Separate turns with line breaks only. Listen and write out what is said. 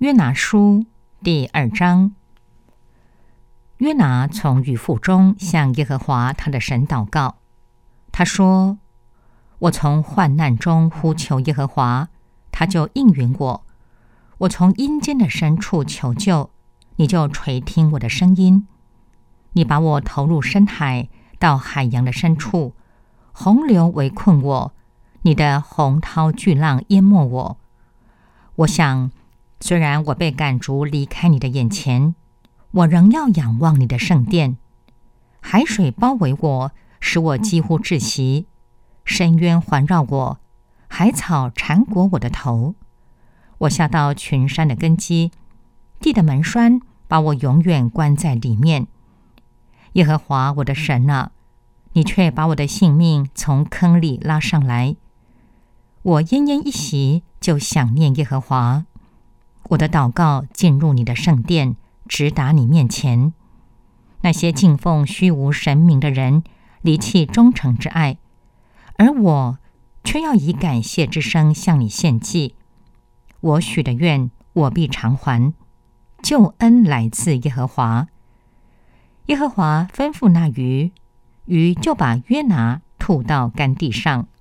约拿书第2章。约拿从鱼腹中向耶和华他的神祷告，他说：我从患难中呼求耶和华，他就应允我；我从阴间的深处求救，你就垂听我的声音。你把我投入深海，到海洋的深处，洪流围困我，你的洪涛巨浪淹没我。我想，虽然我被赶逐离开你的眼前，我仍要仰望你的圣殿。海水包围我，使我几乎窒息；深渊环绕我，海草缠裹我的头。我下到群山的根基，地的门栓把我永远关在里面。耶和华我的神啊，你却把我的性命从坑里拉上来。我奄奄一息，就想念耶和华。我的祷告进入你的圣殿，直达你面前。那些敬奉虚无神明的人离弃忠诚之爱，而我却要以感谢之声向你献祭。我许的愿，我必偿还。救恩来自耶和华。耶和华吩咐那鱼，鱼就把约拿吐到干地上。